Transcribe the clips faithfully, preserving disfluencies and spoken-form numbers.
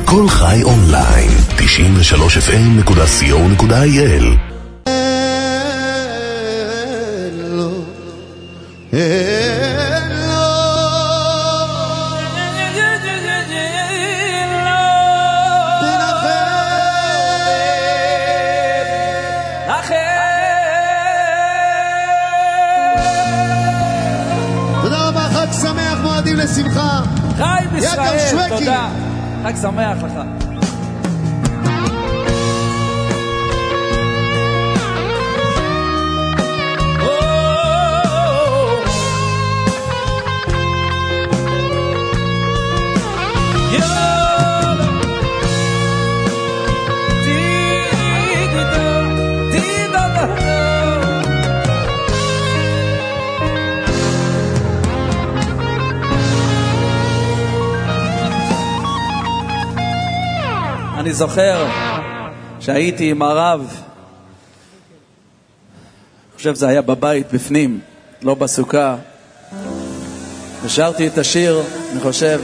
כל חי אונליין, תשעים ושלוש אף אם נקודה סי או נקודה איי אל. לשמחה. חי בישראל, תודה. חג שמח לך. אני זוכר שהייתי עם הרב, אני חושב זה היה בבית בפנים, לא בסוכה, ושרתי את השיר, אני חושב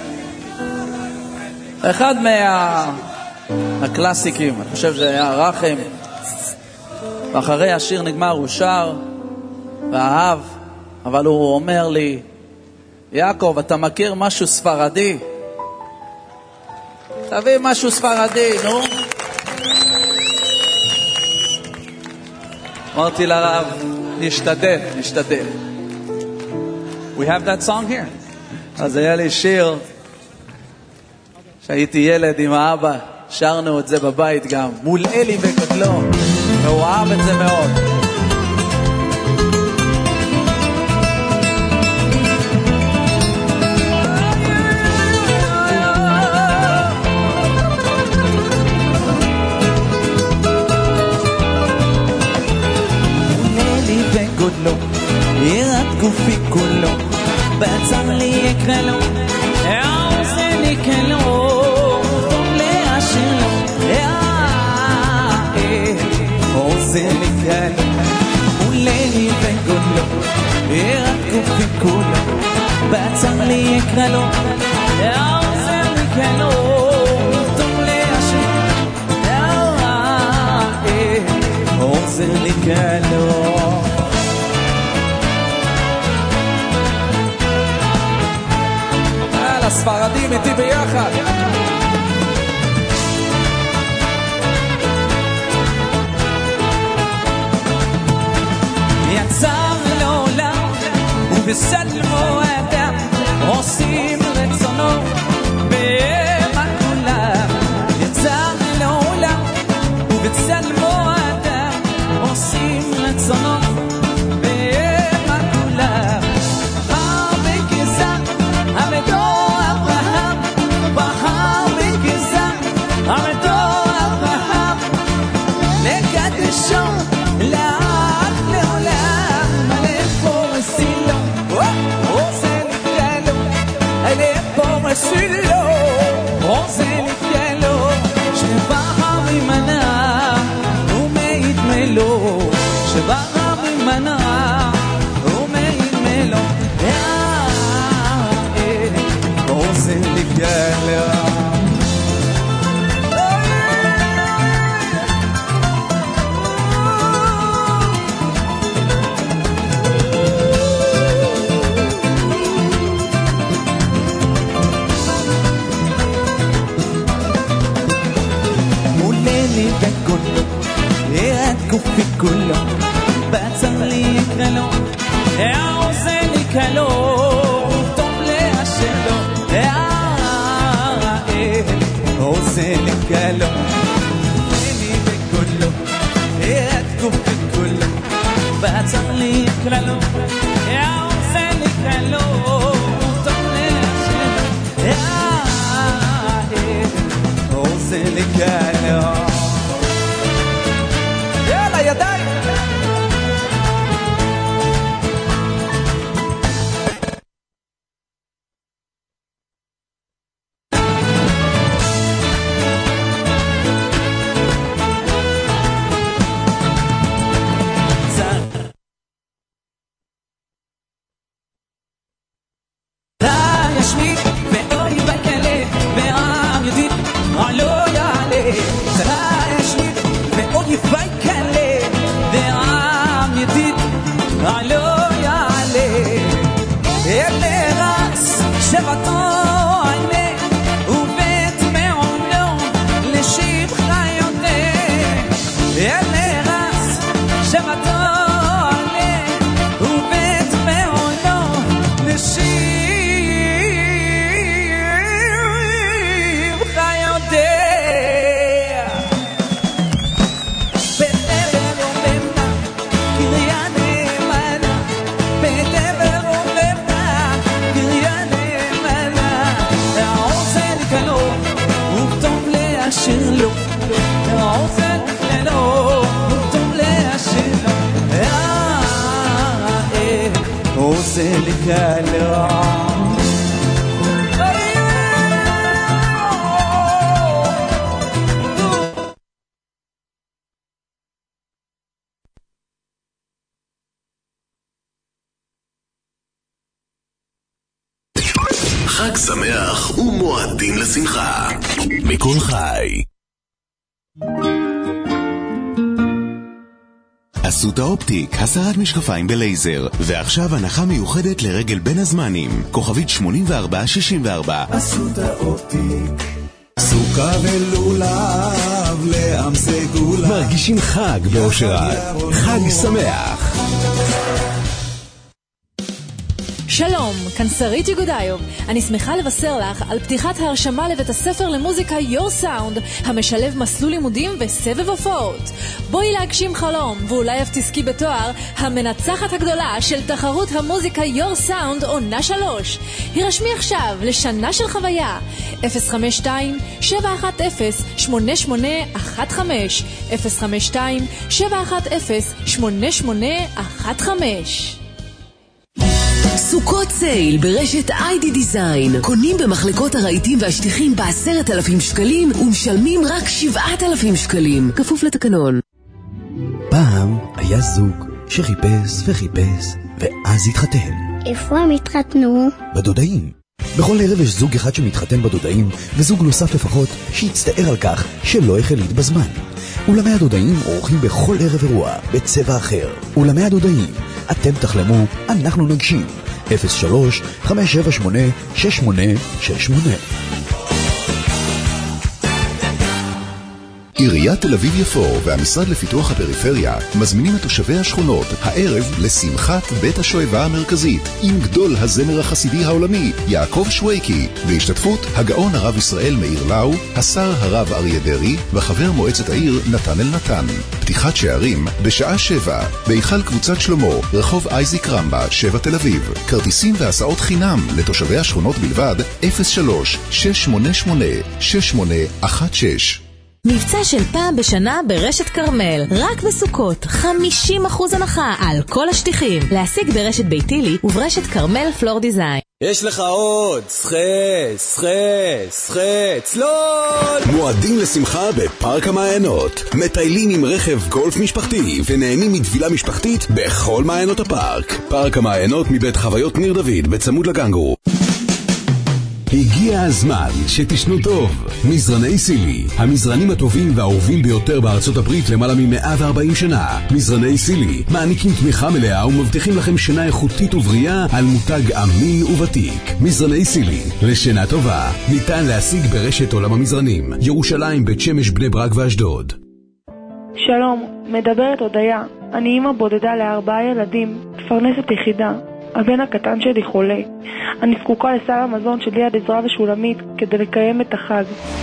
אחד מהקלאסיקים, אני חושב זה היה רחם, ואחרי השיר נגמר הוא שר ואהב, אבל הוא אומר לי, יעקב, אתה מכיר משהו ספרדי? תביא משהו ספרדי, נו. אמרתי לרב, נשתדל, נשתדל. We have that song here. אז היה לי שיר, שהייתי ילד עם האבא, שרנו את זה בבית גם, מול אלי וגדלו, והוא אהב את זה מאוד. ירד גופי כולו, בעצם לי יקרה לו, העוזן יקרה לו, טוב להשאיר לו, העוזן יקרה לו, ולילי וגודלו, ירד גופי כולו, בעצם לי יקרה לו, העוזן יקרה לו, טוב להשאיר לו, העוזן יקרה לו. הספרדים איתי ביחד. יצר לעולם ובסלמו אדם עושים רצונו בהמה כולם. יצר לעולם ובסלמו אדם עושים רצונו בהמה כולם. גופי כולו, בעצם לי יקרה לו, העוזן יקרה לו, טוב להשאיר לו, העוזן יקרה לו, לי וכולו, את גופי כולו, בעצם לי יקרה לו, העוזן יקרה לו, טוב להשאיר לו, העוזן יקרה לו. ידיים לה ישמי ואוי בכלא ועם ידיד השיר לו עושה ללא טוב להשיר לו עושה לקלו חג שמח ומועדים לשמחה מכל חי. אסותא אופטיק, הסרת משקפיים בלייזר, ועכשיו הנחה מיוחדת לרגל בין הזמנים, כוכבית שמונים וארבע שישים וארבע. אסותא אופטיק, סוכה ולולב לעם סגולה, מרגישים חג באושרת, חג שמח. שלום, כאן שרית יגודיוב. אני שמחה לבשר לך על פתיחת ההרשמה לבית הספר למוזיקה Your Sound, המשלב מסלול לימודים וסבב הופעות. בואי להגשים חלום, ואולי אף תזכי בתואר המנצחת הגדולה של תחרות המוזיקה Your Sound עונה שלוש. הירשמי עכשיו לשנה של חוויה. אפס חמש שתיים שבע אחת אפס שמונה שמונה אחת חמש אפס חמש שתיים שבע אחת אפס שמונה שמונה אחת חמש. סוכות סייל ברשת איי די Design. קונים במחלקות הרהיטים והשטיחים בעשרת אלפים שקלים ומשלמים רק שבעת אלפים שקלים. כפוף לתקנון. פעם היה זוג שחיפש וחיפש ואז התחתן. איפה הם התחתנו? בדודאים. בכל ערב יש זוג אחד שמתחתן בדודאים וזוג נוסף לפחות שיצטער על כך שלא החליט בזמן. אולמי הדודאים עורכים בכל ערב אירוע בצבע אחר. אולמי הדודאים, אתם תחלמו, אנחנו נגשים. אפס שלוש חמש שבע שמונה שש שמונה שש שמונה. עיריית תל אביב יפו והמשרד לפיתוח הפריפריה מזמינים את תושבי השכונות הערב לשמחת בית השואבה המרכזית עם גדול הזמר החסידי העולמי יעקב שוויקי, בהשתתפות הגאון הרב ישראל מאיר לאו, השר הרב אריה דרי וחבר מועצת העיר נתן אל נתן. פתיחת שערים בשעה שבע בהיכל קבוצת שלמה, רחוב אייזיק רמבה, שבע תל אביב. כרטיסים והסעות חינם לתושבי השכונות בלבד. אפס שלוש שש שמונה שמונה שש שמונה אחת שש. מבצע של פעם בשנה ברשת קרמל, רק בסוכות, חמישים אחוז הנחה על כל השטיחים. להשיג ברשת ביתילי וברשת קרמל פלור דיזיין. יש לך עוד, סחץ, סחץ, סחץ, לא! מועדים לשמחה בפארק המעיינות. מטיילים עם רכב גולף משפחתי ונהנים מתבילה משפחתית בכל מעיינות הפארק. פארק המעיינות מבית חוויות ניר דוד בצמוד לגנגו. הגיע הזמן שתשנו טוב. מזרני סילי, המזרנים הטובים והאהובים ביותר בארצות הברית למעלה מ-מאה וארבעים שנה. מזרני סילי מעניקים תמיכה מלאה ומבטיחים לכם שינה איכותית ובריאה על מותג אמין וותיק. מזרני סילי, לשינה טובה, ניתן להשיג ברשת עולם המזרנים, ירושלים, בית שמש, בני ברק ואשדוד. שלום, מדברת הודיה. אני אמא בודדה לארבעה ילדים, מפרנסת יחידה. הבן הקטן שלי חולה. אני זקוקה לסל המזון של יד עזרא ושולמית כדי לקיים את החג.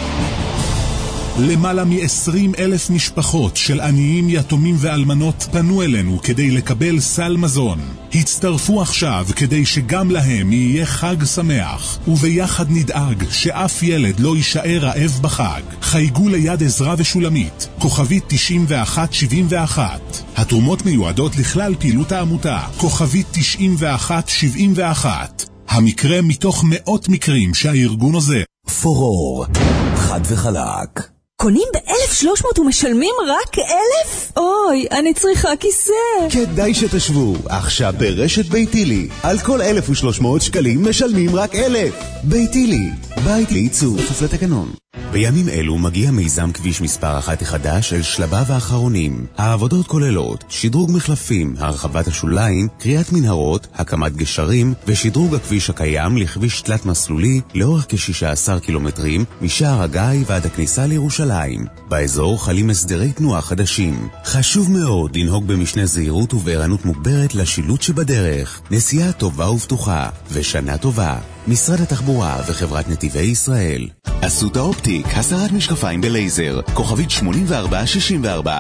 למעלה מ-עשרים אלף משפחות של עניים, יתומים ואלמנות פנו אלינו כדי לקבל סל מזון. הצטרפו עכשיו כדי שגם להם יהיה חג שמח, וביחד נדאג שאף ילד לא יישאר רעב בחג. חייגו ליד עזרא ושולמית, כוכבית תשעים ואחת שבעים ואחת. התרומות מיועדות לכלל פעילות העמותה, כוכבית תשעים ואחת שבעים ואחת. המקרה מתוך מאות מקרים שהארגון עוזר. פורור, חד וחלק. קונים ב-אלף ושלוש מאות ומשלמים רק אלף? אוי, אני צריכה כיסא. כדאי שתשבו, עכשיו ברשת ביתילי. על כל אלף ושלוש מאות שקלים משלמים רק אלף. ביתילי, בית לייצור, כפוף לתקנון. בימים אלו מגיע מיזם כביש מספר אחת החדש אל שלביו האחרונים. העבודות כוללות שדרוג מחלפים, הרחבת השוליים, קריאת מנהרות, הקמת גשרים ושדרוג הכביש הקיים לכביש תלת מסלולי לאורך כ-שישה עשר קילומטרים משער הגיא ועד הכניסה לירושלים. באזור חלים הסדרי תנועה חדשים. חשוב מאוד לנהוג במשנה זהירות ובערנות מוגברת לשילוט שבדרך. נסיעה טובה ובטוחה ושנה טובה. משרד התחבורה וחברת נתיבי ישראל. אסותא אופטיק, הסרת משקפיים בלייזר, כוכבית שמונים וארבע שישים וארבע.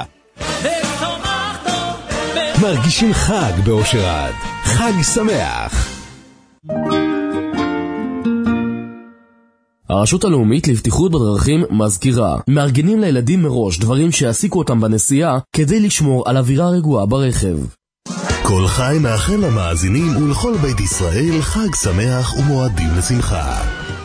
מרגישים חג באושרד, חג שמח. הרשות הלאומית לבטיחות בדרכים מזכירה, מארגנים לילדים מראש דברים שיעסיקו אותם בנסיעה כדי לשמור על אווירה רגועה ברכב. כל חי מאחל למאזינים ולכל בית ישראל חג שמח ומועדים לשמחה.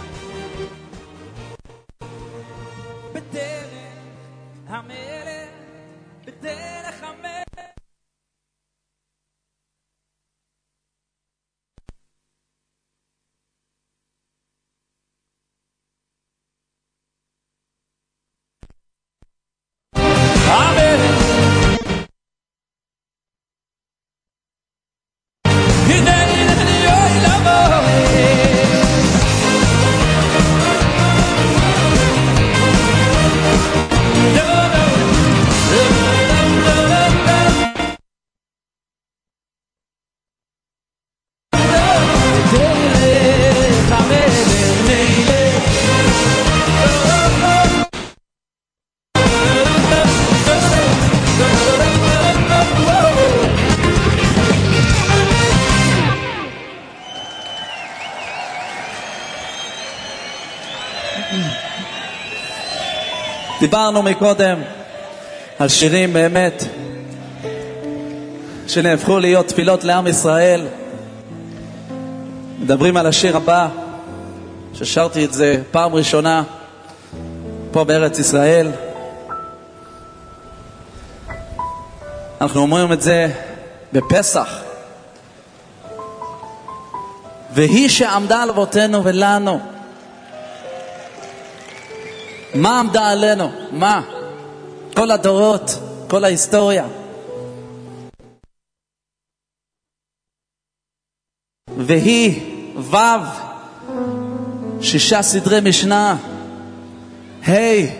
דיברנו מקודם על שירים באמת שנהפכו להיות תפילות לעם ישראל. מדברים על השיר הבא ששרתי את זה פעם ראשונה פה בארץ ישראל. אנחנו אומרים את זה בפסח. והיא שעמדה על אבותינו ולנו. מה עמדה עלינו? מה? כל הדורות, כל ההיסטוריה. והיא וו, שישה סדרי משנה. היי,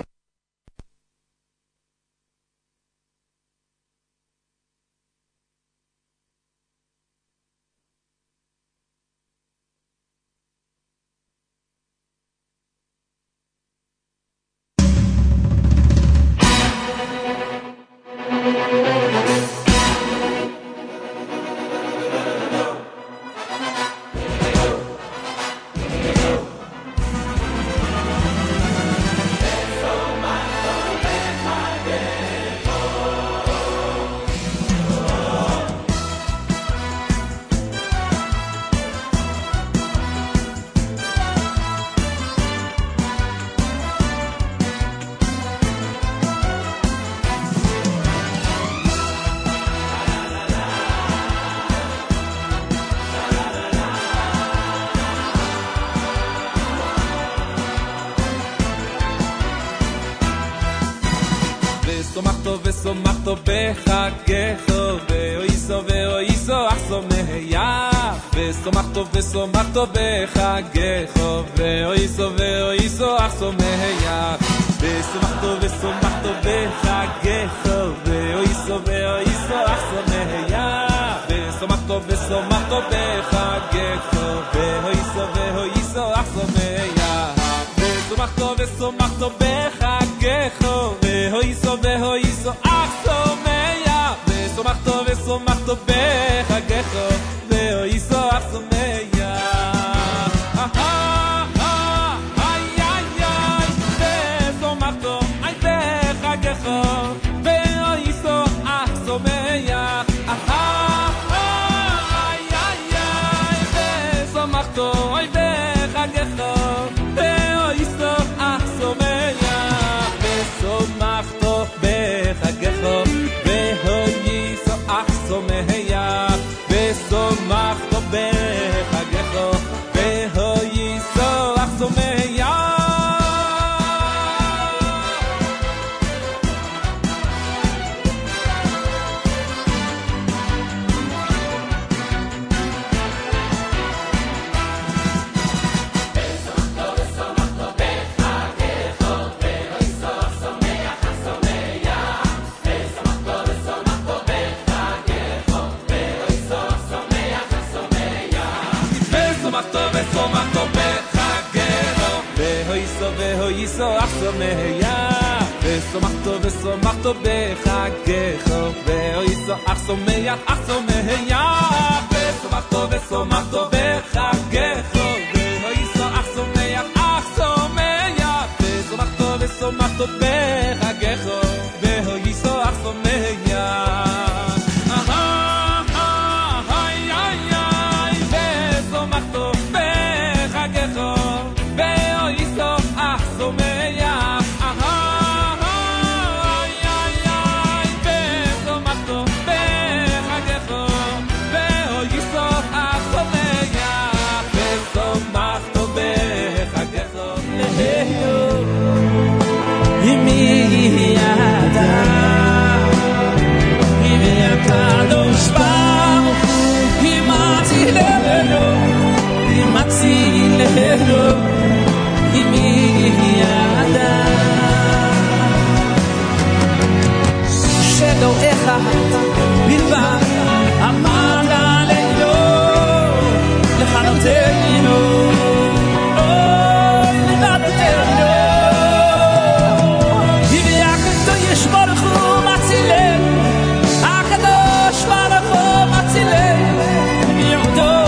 וסומכתו וסומכתו בחגךו ואויסו ואויסו אחסו מהיח וסומכתו וסומכתו בחגךו ואויסו ואויסו אחסו מהיח וסומכתו וסומכתו בחגךו ואויסו ואויסו אחסו מהיח וסומכתו וסומכתו בחגךו ואויסו ואויסו אחסו מהיח וסומכתו וסומכתו בחגךו והויסו והויסו אחסו מיה וסומכתו וסומכתו בחגךו והויסו אחסו מיה איי איי איי וסומכתו איי בחגךו והויסו אחסו מיה איי איי איי וסומכתו איי בחגךו והויסו אחסו מיה וסומכתו בחגךו והויסו אחסו מיה וסומכתו בחגךו והויסו אחסו מיה והויסו אחסו מיה וסומכתו וסומכתו בחגךו והויסו אחסו מיה אחסו מיה וסומכתו וסומכתו בחגךו והויסו אחסו מיה אחסו ושמחתו בחגךו והויסוח שמח שלא אחד בלבד אמר עלינו לכנותנו אוי לבדתנו הביאכתו יש ברוך הוא מצילנו הקדוש ברוך הוא מצילנו מיעודו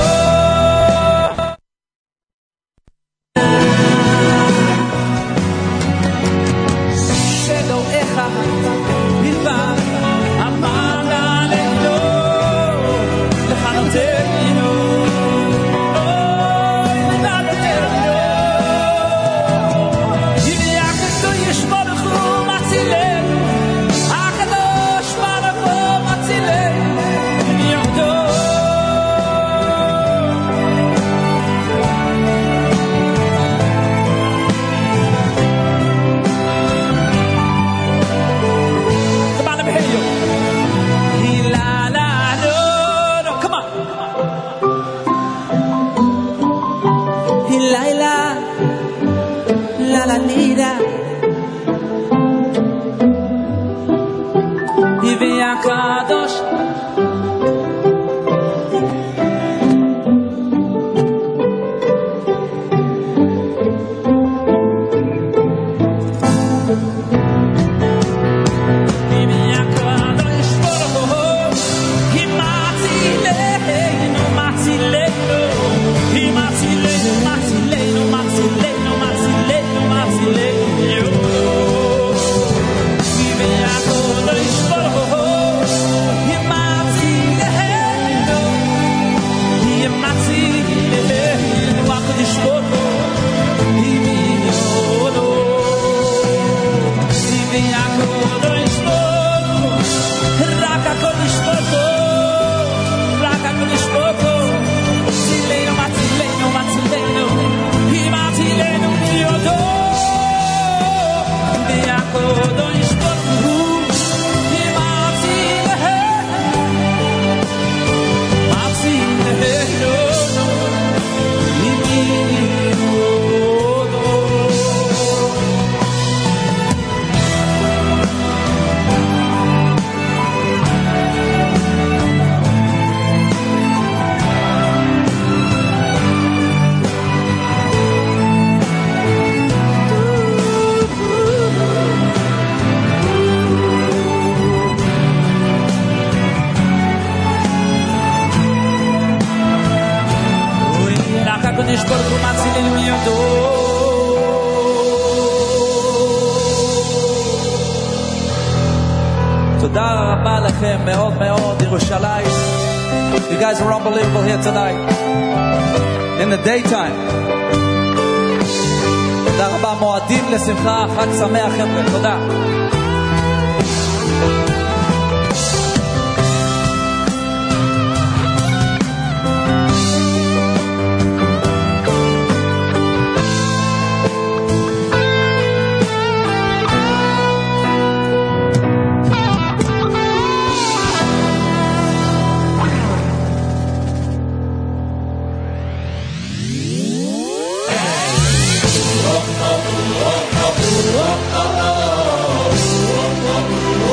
שלא אחד בלבד אמר עלינו לכנותנו אוי לבדתנו הביאכתו יש ברוך הוא מצילנו הקדוש ברוך הוא מצילנו מיעודו Lira e vem a Kadosh e vem a Kadosh e matzileno matzileno e matzileno matzileno matzileno תודה רבה לכם מאוד מאוד ירושלים. You guys are unbelievable here tonight in the daytime. תודה רבה, מועדים לשמחה, חג שמח חבר'ה, תודה. Oh, oh, oh, oh, oh, oh, oh, oh, oh, oh.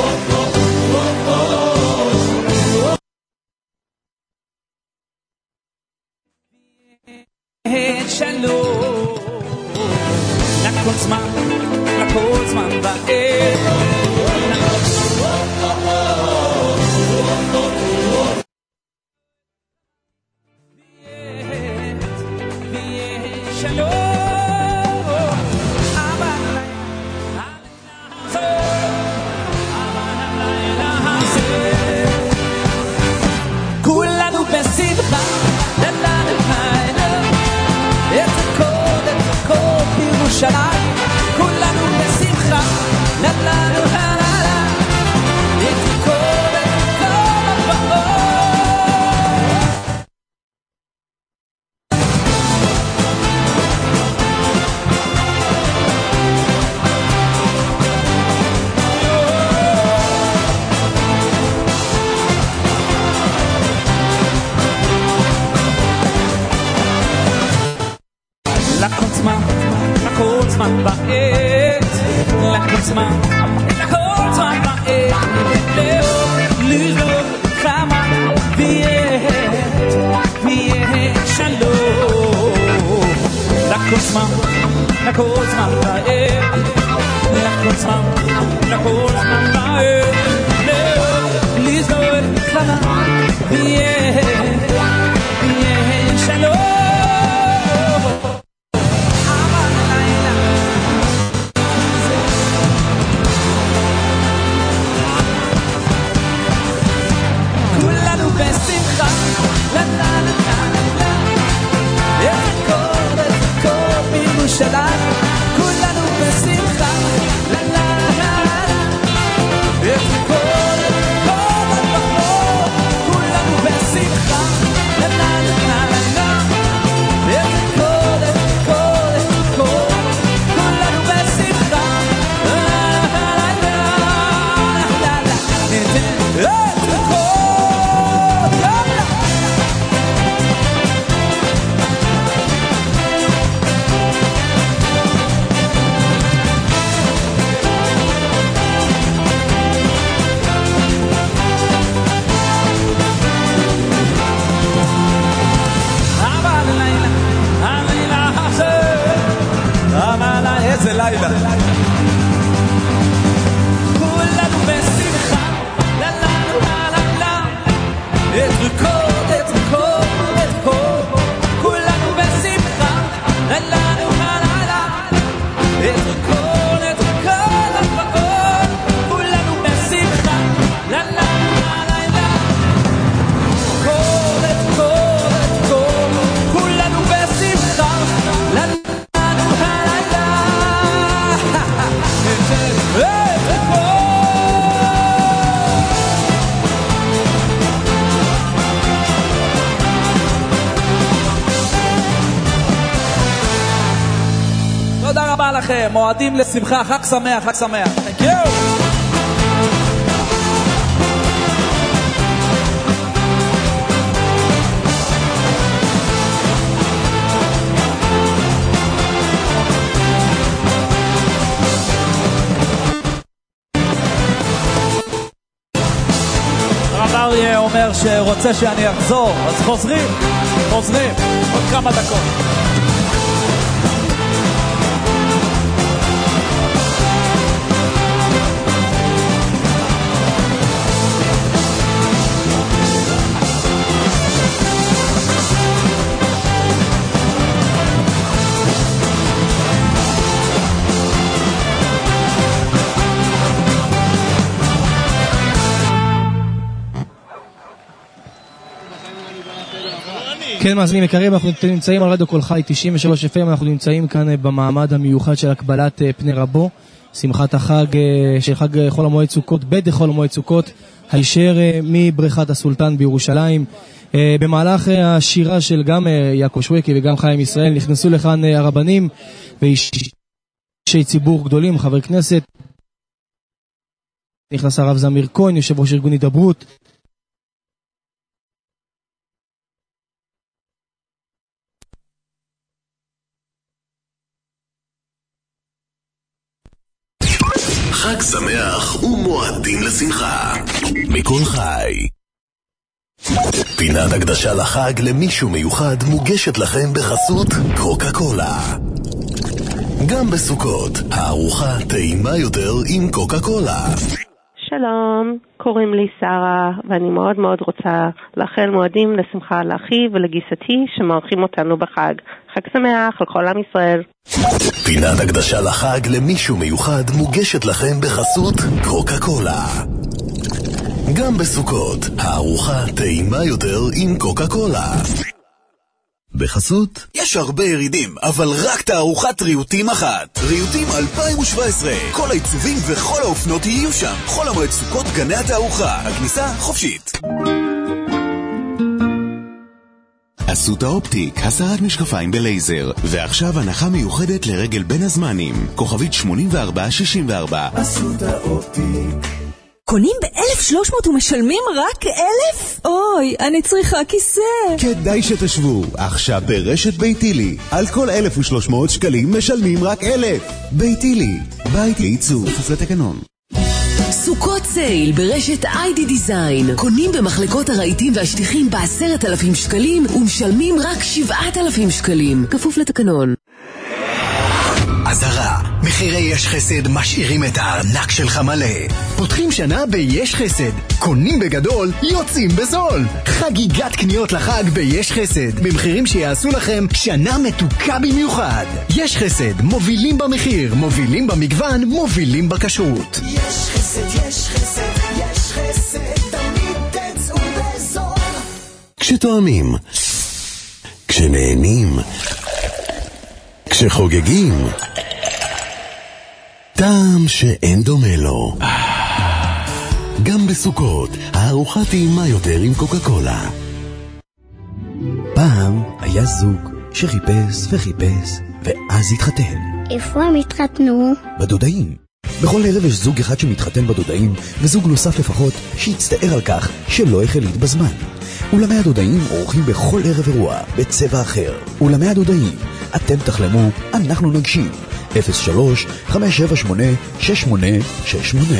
לכל זמן, לכל זמן בעת, לאור, לזור, כמה, ויהיה, ויהיה שלום. לכל זמן, לכל זמן בעת, לכל זמן, לכל זמן בעת, לאור, לזור, כמה, ויהיה, ויהיה שלום. כולנו בשמחה, לה לה לה את כל כל הדברות, כולנו בשמחה, לה לה לה לה את כל כל כל, כולנו בשמחה, לה לה לה לה לה את כל איזה לילה כולנו בשמחה לה לה לה לה לה את רקוד את רקוד את רקוד כולנו בשמחה לה לה לה לה לה את רקוד את רקוד את רקוד כולנו בשמחה לה לה לה לה לה רקוד את רקוד את רקוד כולנו בשמחה לה לה תודה רבה לכם, מועדים לשמחה, חג שמח, חג שמח. Thank you. הרב אריה אומר שרוצה שאני אחזור, אז חוזרים, חוזרים, עוד כמה דקות. כן, מאזינים יקרים, אנחנו נמצאים על רדיו קול חי תשעים ושלוש אף אם, אנחנו נמצאים כאן במעמד המיוחד של הקבלת פני רבו, שמחת החג של חג חול המועד סוכות, בית חול המועד סוכות, הישר מבריכת הסולטן בירושלים. במהלך השירה של גם יעקב שווקי וגם חיים ישראל נכנסו לכאן הרבנים ואישי ציבור גדולים, חבר כנסת, נכנס הרב זמיר כהן, יושב ראש ארגון הידברות, חג שמח ומועדים לשמחה מכל חי. פינת הקדשה לחג למישהו מיוחד מוגשת לכם בחסות קוקה קולה. גם בסוכות הארוחה טעימה יותר עם קוקה קולה. שלום, קוראים לי שרה ואני מאוד מאוד רוצה לאחל מועדים לשמחה לאחי ולגיסתי שמארחים אותנו בחג. חג שמח לכל עם ישראל. פינת הקדשה לחג למישהו מיוחד מוגשת לכם בחסות קוקה קולה. גם בסוכות הארוחה טעימה יותר עם קוקה קולה. בחסות יש הרבה ירידים, אבל רק תערוכת ריהוטים אחת. ריהוטים אלפיים שבע עשרה. כל העיצובים וכל האופנות יהיו שם. חול המועד סוכות גני התערוכה. הכניסה חופשית. אסותא אופטיק, הסרת משקפיים בלייזר. ועכשיו הנחה מיוחדת לרגל בין הזמנים. כוכבית שמונים וארבע שישים וארבע. אסותא אופטיק. קונים ב-אלף ושלוש מאות ומשלמים רק אלף? אוי, אני צריכה כיסא. כדאי שתשבו, עכשיו ברשת ביתילי. על כל אלף ושלוש מאות שקלים משלמים רק אלף. ביתילי, בית לייצור, כפוף לתקנון. סוכות סייל ברשת איי די דיזיין. קונים במחלקות הרהיטים והשטיחים בעשרת אלפים שקלים ומשלמים רק שבעת אלפים שקלים. כפוף לתקנון. עזרה, מחירי יש חסד משאירים את הארנק שלך מלא. פותחים שנה ביש חסד. קונים בגדול, יוצאים בזול. חגיגת קניות לחג ביש חסד. במחירים שיעשו לכם שנה מתוקה במיוחד. יש חסד, מובילים במחיר, מובילים במגוון, מובילים בכשרות. יש חסד, יש חסד, יש חסד, תמיד תצאו בזול. כשתואמים, כשנהנים, כשחוגגים, טעם שאין דומה לו. גם בסוכות, הארוחה טעימה יותר עם קוקה קולה. פעם היה זוג שחיפש וחיפש ואז התחתן. איפה הם התחתנו? בדודאים. בכל ערב יש זוג אחד שמתחתן בדודאים וזוג נוסף לפחות שיצטער על כך שלא החליט בזמן. אולמי הדודאים עורכים בכל ערב אירוע בצבע אחר. אולמי הדודאים, אתם תחלמו, אנחנו נגשים. אפס שלוש חמש שבע שמונה שש שמונה שש שמונה.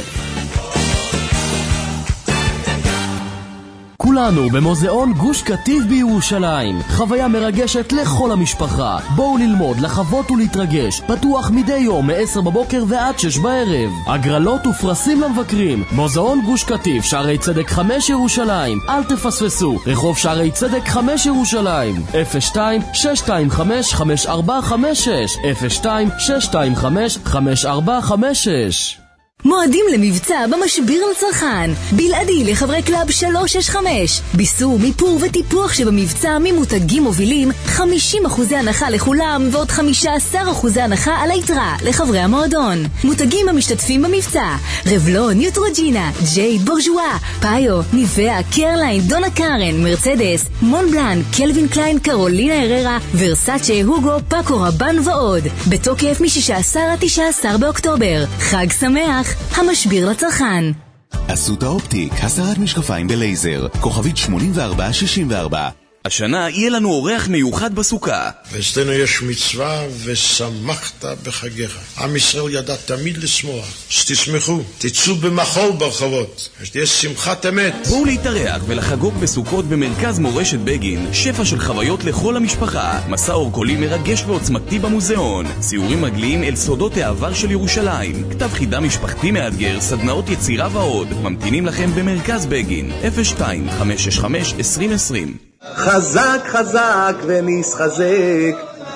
כולנו במוזיאון גוש קטיף בירושלים. חוויה מרגשת לכל המשפחה. בואו ללמוד, לחוות ולהתרגש. פתוח מדי יום מ-עשר בבוקר ועד שש בערב. הגרלות ופרסים למבקרים. מוזיאון גוש קטיף, שערי צדק חמש ירושלים. אל תפספסו. רחוב שערי צדק חמש ירושלים. אפס שתיים שש שתיים חמש חמש ארבע חמש שש אפס שתיים שש שתיים חמש חמש ארבע חמש שש. מועדים למבצע במשביר לצרכן, בלעדי לחברי קלאב שלוש שש חמש. ביסור, מיפור וטיפוח שבמבצע ממותגים מובילים, חמישים אחוז הנחה לכולם ועוד חמישה עשר אחוז הנחה על היתרה לחברי המועדון. מותגים המשתתפים במבצע: רבלון, ניוטרוג'ינה, ג'ייד, בורז'ואה, פאיו, ניבאה, קרליין, דונה קארן, מרצדס, מון בלן, קלווין קליין, קרולינה הררה, ורסאצ'ה, הוגו, פאקו רבן ועוד. בתוקף מ-שישה עשר עד תשעה עשר באוקטובר. חג שמח. המשביר לצרכן. אסותא אופטיק, הסרת משקפיים בלייזר, כוכבית שמונים וארבע שישים וארבע. השנה יהיה לנו אורח מיוחד בסוכה. ואצלנו יש מצווה ושמחת בחגיך. עם ישראל ידע תמיד לשמוח. שתשמחו, תצאו במחול ברחובות. שתהיה שמחת אמת. בואו להתארח ולחגוג בסוכות במרכז מורשת בגין. שפע של חוויות לכל המשפחה. מסע אורקולי מרגש ועוצמתי במוזיאון. סיורים מגליים אל סודות העבר של ירושלים. כתב חידה משפחתי מאתגר, סדנאות יצירה ועוד. ממתינים לכם במרכז בגין. אפס שתיים חמש שש חמש עשרים עשרים. חזק חזק ונסחזק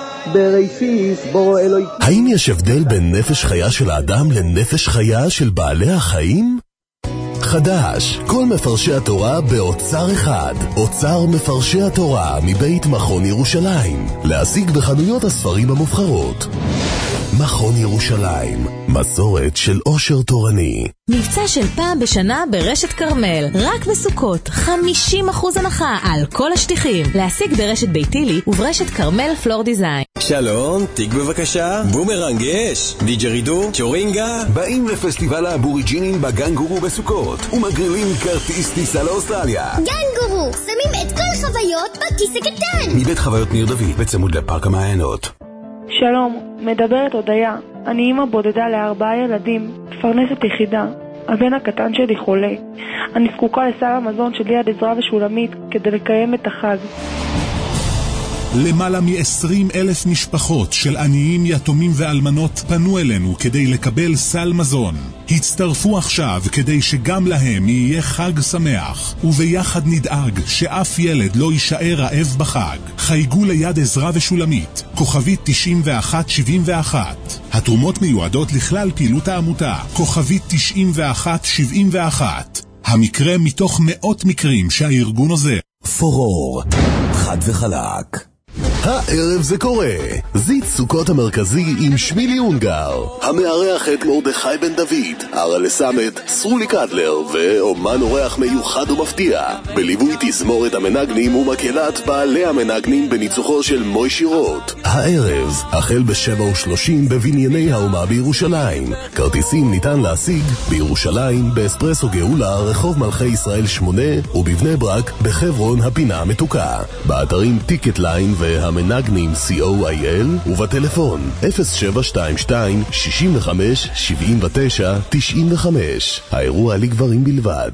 ברייפיס בו אלוהי. האם יש הבדל בין נפש חיה של האדם לנפש חיה של בעלי החיים? חדש, כל מפרשי התורה באוצר אחד. אוצר מפרשי התורה מבית מכון ירושלים. להשיג בחנויות הספרים המובחרות. מכון ירושלים, מסורת של עושר תורני. מבצע של פעם בשנה ברשת קרמל, רק בסוכות, חמישים אחוז הנחה על כל השטיחים. להשיג ברשת ביתילי וברשת קרמל פלור דיזיין. שלום, תיק בבקשה, בומרנג יש, דיג'רידו, צ'ורינגה. באים לפסטיבל האבוריג'ינים בגנגורו בסוכות ומגרילים כרטיס טיסה לאוסטרליה. גנגורו, שמים את כל החוויות בכיס הקטן. מבית חוויות ניר דוד, בצמוד לפארק המעיינות. שלום, מדברת הודיה. אני אימא בודדה לארבעה ילדים, מפרנסת יחידה. הבן הקטן שלי חולה. אני זקוקה לסל המזון של יד עזרא ושולמית כדי לקיים את החג. למעלה מ-עשרים אלף משפחות של עניים, יתומים ואלמנות פנו אלינו כדי לקבל סל מזון. הצטרפו עכשיו כדי שגם להם יהיה חג שמח, וביחד נדאג שאף ילד לא יישאר רעב בחג. חייגו ליד עזרא ושולמית, כוכבית תשעים ואחת שבעים ואחת. התרומות מיועדות לכלל פעילות העמותה, כוכבית תשעים ואחת שבעים ואחת. המקרה מתוך מאות מקרים שהארגון עוזר. פורור, חד וחלק. הערב זה קורה. זית סוכות המרכזי עם שמילי אונגר. המארח את מרדכי בן דוד, ארה לסמת, סרולי קדלר ואומן אורח מיוחד ומפתיע. בליווי תזמורת המנגנים ומקהלת בעלי המנגנים בניצוחו של מוישי רוט. הערב, החל ב-שבע ושלושים בבנייני האומה בירושלים. כרטיסים ניתן להשיג בירושלים, באספרסו גאולה, רחוב מלכי ישראל שמונה, ובבני ברק, בחברון הפינה המתוקה. באתרים טיקט ליין והמנגנים סי או איי אל, ובטלפון אפס שבע שתיים שתיים שישים וחמש שבעים ותשע תשעים וחמש. האירוע לגברים בלבד.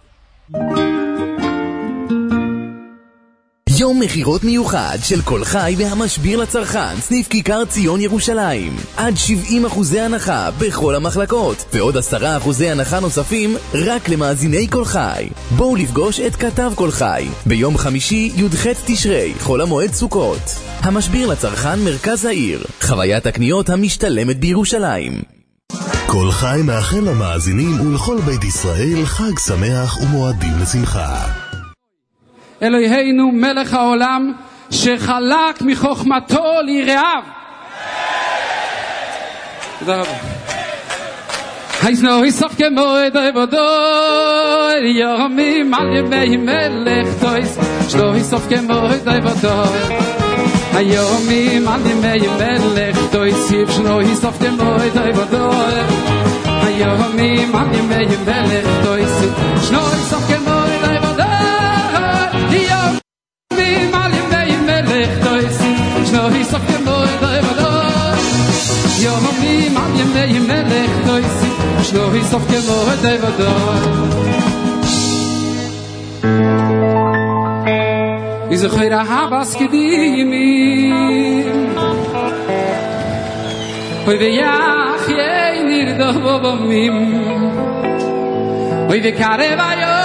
יום מחירות מיוחד של כל חי והמשביר לצרכן, סניף כיכר ציון ירושלים. עד שבעים אחוזי הנחה בכל המחלקות, ועוד עשרה אחוזי הנחה נוספים רק למאזיני כל חי. בואו לפגוש את כתב כל חי ביום חמישי י"ח תשרי, חול המועד סוכות. המשביר לצרכן, מרכז העיר, חוויית הקניות המשתלמת בירושלים. כל חי מאחל למאזינים ולכל בית ישראל חג שמח ומועדים לשמחה. אלוהינו מלך העולם שחלק מחוכמתו ליראיו. תודה רבה. הישנו יסוף כמועד עבודו יומים על ימי מלך טויס שלו יסוף כמועד עבודו היומים על ימי מלך טויס שלו יסוף כמועד עבודו היומים על ימי מלך טויס שלו יסוף כמועד עבודו יומים על ימי מלך טויס שלו יסוף כמועד עבודו יומים על ימי מלך טויס שלו יסוף כמועד עבודו יזכיר אהבס קדימים אוי ויחיה נרדו במים אוי וקרב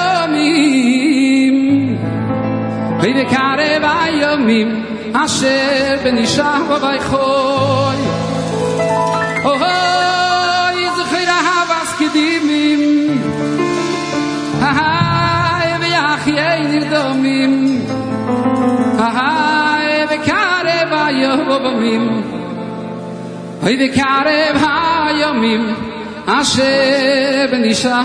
היומים אוי וקרב היומים אשר בנישח בביכוי אוי יזכיר אהבס קדימים אוי ויחיה נרדומים אוי וקרב היומים אוי וקרב היומים אשר בנישח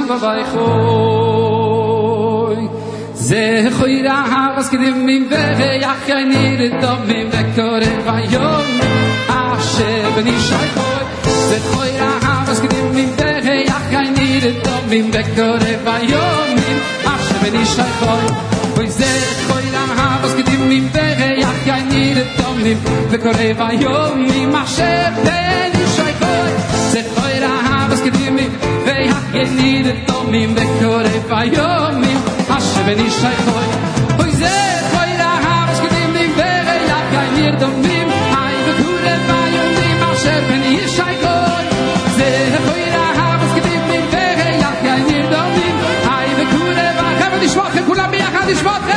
בביכוי זכיר אהבס קדימים ויחיה נרדומים וקרב היומים אשר בנישח זכיר אהבס קדימים ויחיה נרדומים וקרב היומים אשר בנישח אוי זכיר אהבס קדימים ויחיה נרדומים וקרב היומים אשר בנישח זכיר אהבס קדימים ויחיה נרדומים וקרב היומים אשר בנישח אוי זכיר אהבס קדימים ויחיה נרדומים וקרב היומים אשר בנישח זכיר אהבס קדימים ויחיה נרדומים וקרב כמה נשמע אתכם כולם ביחד נשמע אתכם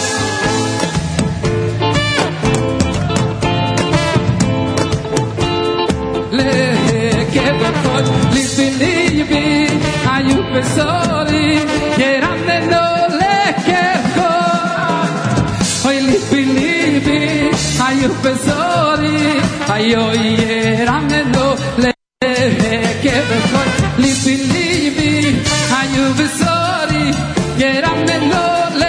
לכבוד ליבי ליבי היו בסולי ירמנו לכבוד אוי ליבי ליבי היו בסולי היו ירמנו לכבוד ליבי ליבי היו בסולי ירמנו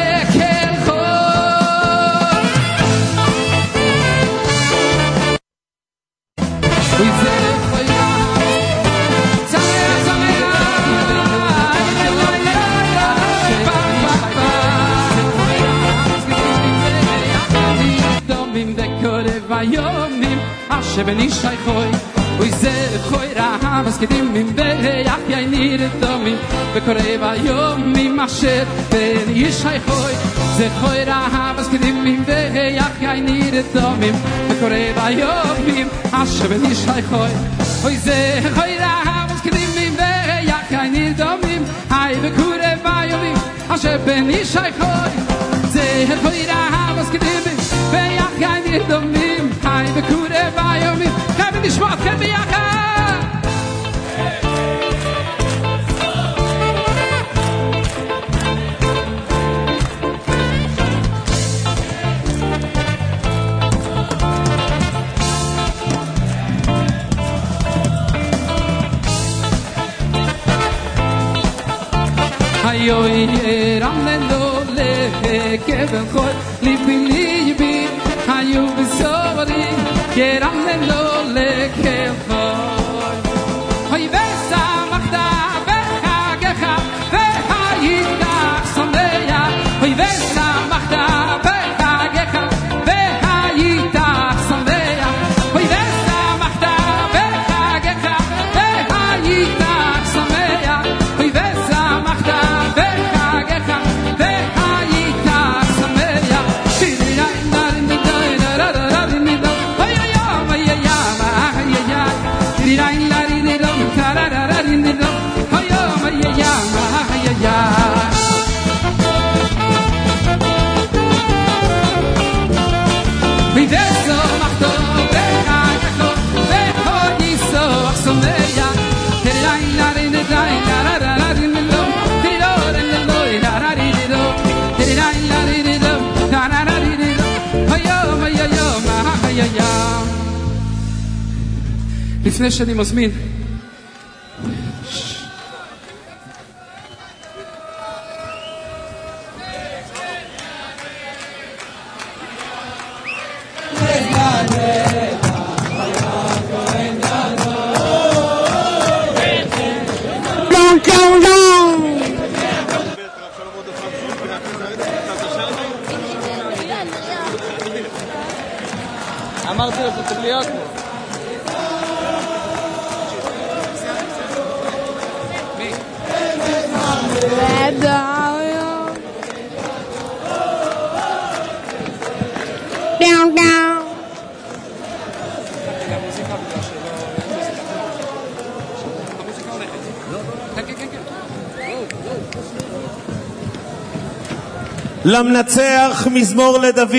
שבנישי חוי אוי זכוי אהבס קדימים ויחיה נרדומים וקרב היומים אשר בנישי חוי זכוי אהבס קדימים ויחיה נרדומים וקרב היומים אשר בנישי חוי אוי זכוי אהבס קדימים ויחיה נרדומים היי וקרב היומים אשר בנישי חוי זכוי אהבס קדימים ויחיה נרדומים היי וקרב היומים חייבים לשמוע אתכם ביחד ayo ramnelo le keben khol libi libi ayo bisori ramnelo le kefol hoy besa makhta bekhagha behayida someya hoy besa makhta bekhagha behayida someya hoy besa makhta bekhagha behayida someya hoy besa makhta bekhagha behayida someya shira narin da ra ra ra ni da hoy ya ma ya ya ma ya ya shira narin da ra ra ra ni da hoy ya ma ya ya ma ya ya we beso makhto bekhagha behayida someya shira narin da ra ra ra ni da לפני שאני מזמין אמרתי לו שצריך להיות פה מי? דאו דאו למנצח מזמור לדוד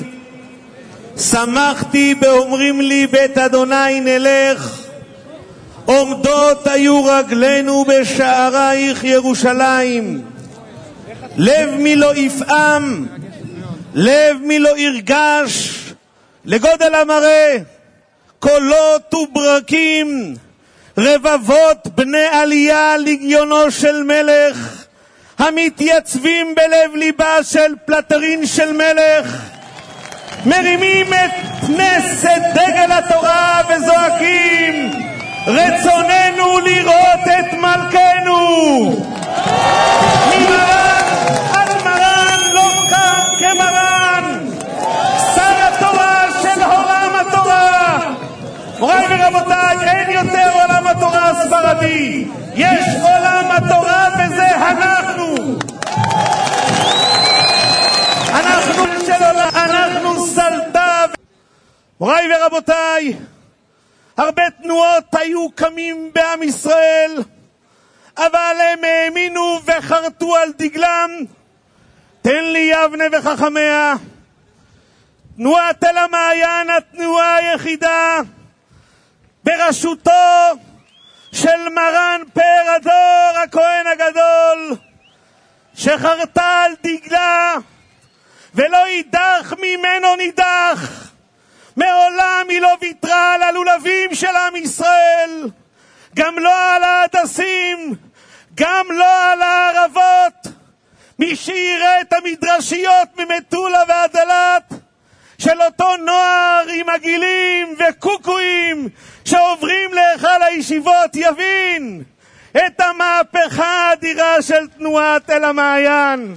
שמחתי באומרים לי בית אדוני נלך עומדות היו רגלינו בשערייך ירושלים לב מי לא יפעם לב מי לא ירגש לגודל המראה קולות וברקים רבבות בני עלייה לגיונו של מלך המתייצבים בלב ליבה של פלטרין של מלך מרימים את נס את דגל התורה וזועקים רצוננו לראות את מלכנו ממרן עד מרן לא קם כמרן שר התורה של עולם התורה מוריי ורבותיי אין יותר עולם התורה הספרדי יש עולם התורה וזה אנחנו אנחנו של עולם אנחנו סלטה מוריי ורבותיי הרבה תנועות היו קמים בעם ישראל אבל הם האמינו וחרטו על דגלם תן לי יבנה וחכמיה תנועת אל המעיין התנועה היחידה בראשותו של מרן פאר הדור הכהן הגדול שחרטה על דגלה ולא יידח ממנו נידח מעולם היא לא ויתרה על הלולבים של עם ישראל גם לא על ההדסים גם לא על הערבות מי שיראה את המדרשיות ממטולה ועד אילת של אותו נוער עם עגילים וקוקויים שעוברים להיכל הישיבות יבין את המהפכה האדירה של תנועת אל המעיין.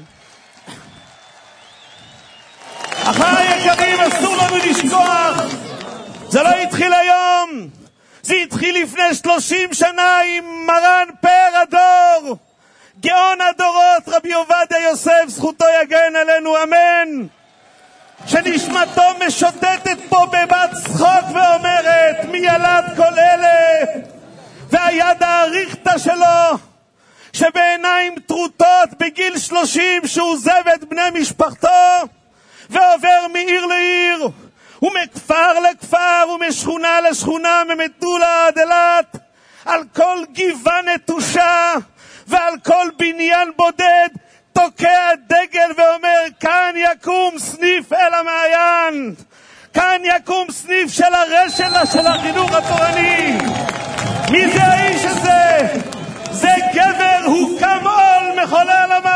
אחרי יקרים אסור לנו לשכוח זה לא התחיל היום זה התחיל לפני שלושים שנה עם מרן פאר הדור גאון הדורות רבי עובדיה יוסף זכותו יגן עלינו אמן שנשמתו משוטטת פה בבת צחוק ואומרת מי ילד כל אלה והיד האריכתה שלו שבעיניים טרוטות בגיל שלושים שהוא עוזב את בני משפחתו ועובר מעיר לעיר ומכפר לכפר ומשכונה לשכונה ממטולה עד אילת על כל גבעה נטושה ועל כל בניין בודד תוקע דגל ואומר כאן יקום סניף אל המעיין כאן יקום סניף של הרשת של החינוך התורני מי זה האיש הזה? זה גבר הוקם עול מחולל המעיין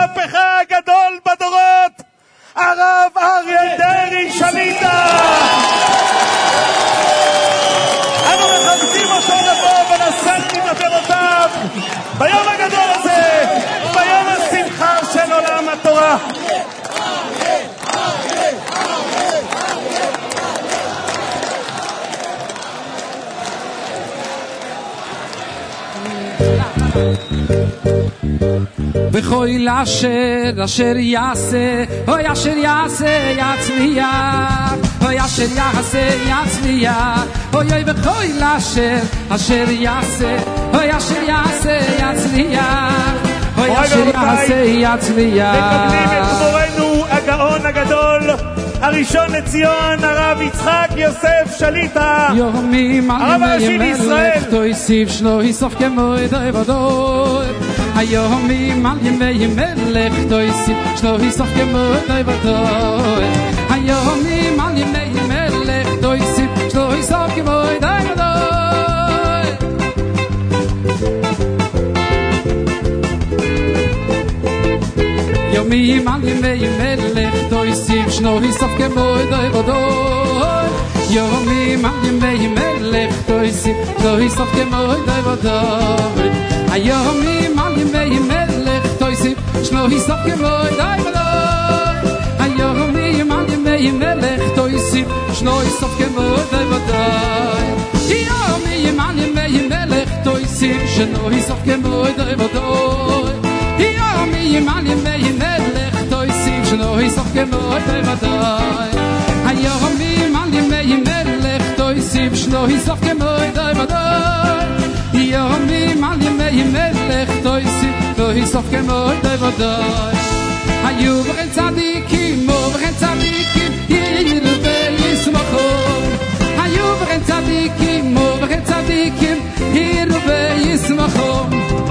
בכל אשר אשר יעשה, אוי אשר יעשה יצליח, אוי אשר יעשה יצליח, אוי אוי בכל אשר אשר יעשה, אוי אשר יעשה יצליח, אוי אשר יעשה יצליח. מקבלים את מורנו הגאון הגדול הראשון לציון הרב יצחק יוסף שליטה, הרב הראשי לישראל. תוסיף שלו יסוף כמו די ודוי היומים על ימי מלך, תוסיף שלו יסוף כמו די ודוי היומים על ימי מלך, תוסיף שלו יסוף כמו די ודוי. יומים על ימי מלך, תוסיף שלו יסוף כמו די ודוי יומים על ימי מלך, תוסיף שלו יסוף כמו די ודוי היומים על ימי מלך, תוסיף שלו יסוף כמו די ודוי היומים על ימי מלך, תוסיף שלו יסוף כמו די ודוי יומים על ימי מלך, תוסיף שלו יסוף כמו די ודוי יומים על ימי מלך, תוסיף שלו יסוף כמו די ודוי היומים על ימי מלך, תוסיף שלו יסוף כמו די ודוי יומים על ימי מלך, תוסיף שלו יסוף כמו די ודוי היו בכן צדיקים ובכן צדיקים ירבו וישמחו היו בכן צדיקים ובכן צדיקים ירבו וישמחו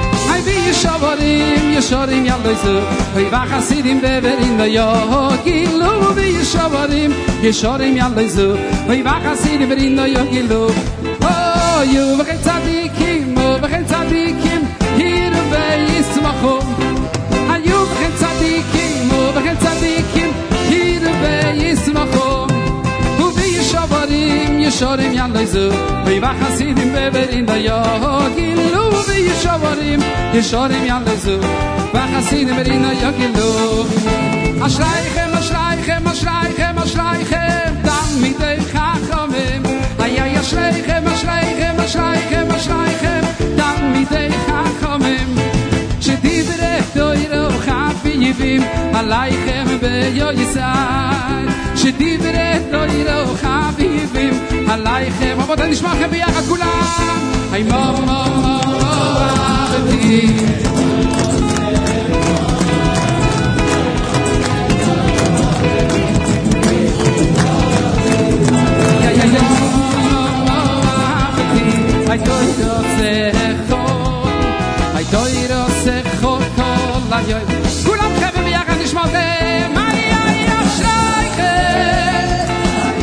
ישרים ישרים ילויזו אוי וחסידים בברים ויוגילו וישרים ישרים ילויזו אוי וחסידים בברים ויוגילו אוי ובכן צדיקים ובכן צדיקים ירבו וישמחו היו בכן צדיקים ובכן צדיקים ירבו וישמחו וישרים ישרים ילויזו אוי וחסידים בברים ויוגילו וישרים ישרים ילזו וחסידים ברינה יגילו אשרייכם אשרייכם אשרייכם אשרייכם תלמידי חכמים איי אשרייכם אשרייכם אשרייכם אשרייכם תלמידי חכמים שדיברי תוירו חביבים עלייכם ביועסי שדיברי תוירו חביבים עלייכם רבותיי נשמע לכם ביחד כולם היי מו מו מו I told you sechot I told you sechot kol ayoy kulam khavem yachad nishmaltem ay ay ashraykhem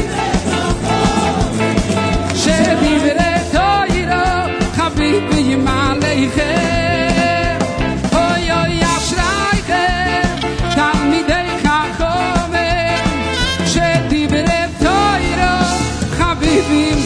shedivrei Torah chavivim aleichem oy oy ashraykhem talmidei chachamim shedivrei Torah chavivim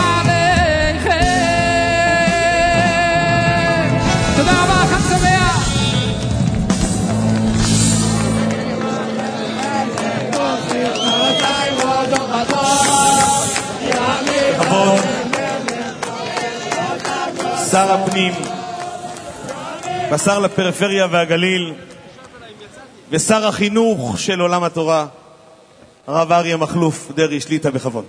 שר הפנים ושר לפריפריה והגליל ושר החינוך של עולם התורה הרב אריה מכלוף דרעי שליטה בכבוד.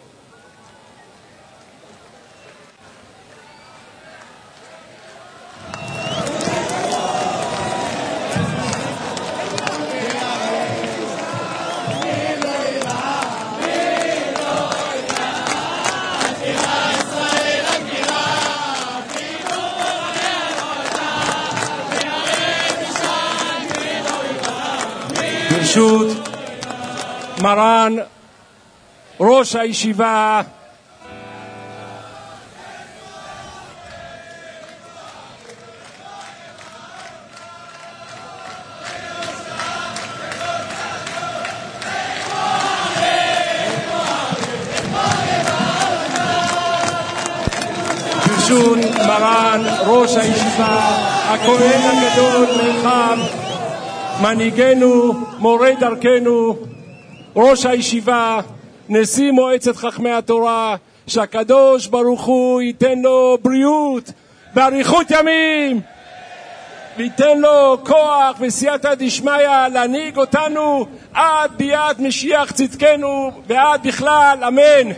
ברשות מרן ראש הישיבה ברשות מרן ראש הישיבה הכהן הגדול מרחב מנהיגנו, מורה דרכנו, ראש הישיבה, נשיא מועצת חכמי התורה, שהקדוש ברוך הוא ייתן לו בריאות, באריכות ימים, ויתן לו כוח וסייעתא דשמיא להנהיג אותנו עד ביאת משיח צדקנו ועד בכלל, אמן.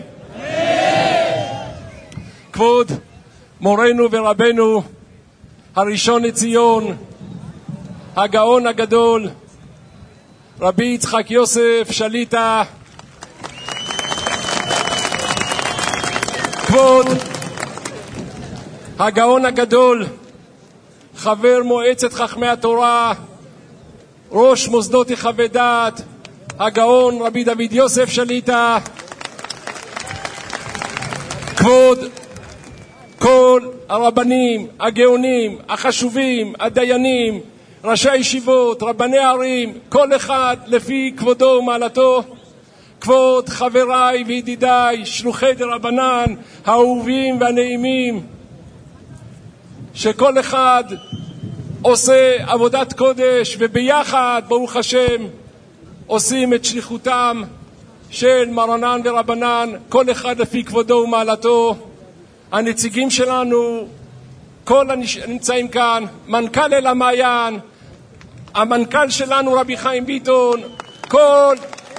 כבוד מורנו ורבנו הראשון לציון, הגאון הגדול, רבי יצחק יוסף שליט"א, כבוד הגאון הגדול, חבר מועצת חכמי התורה, ראש מוסדות יחווה דעת, הגאון רבי דוד יוסף שליט"א, כבוד כל הרבנים, הגאונים, החשובים, הדיינים, ראשי הישיבות, רבני הערים, כל אחד לפי כבודו ומעלתו, כבוד חבריי וידידיי, שלוחי דרבנן, האהובים והנעימים, שכל אחד עושה עבודת קודש, וביחד, ברוך השם, עושים את שליחותם של מרנן ורבנן, כל אחד לפי כבודו ומעלתו. הנציגים שלנו, כל הנמצאים כאן, מנכ"ל אל המעיין, המנכ"ל שלנו רבי חיים ביטון, כל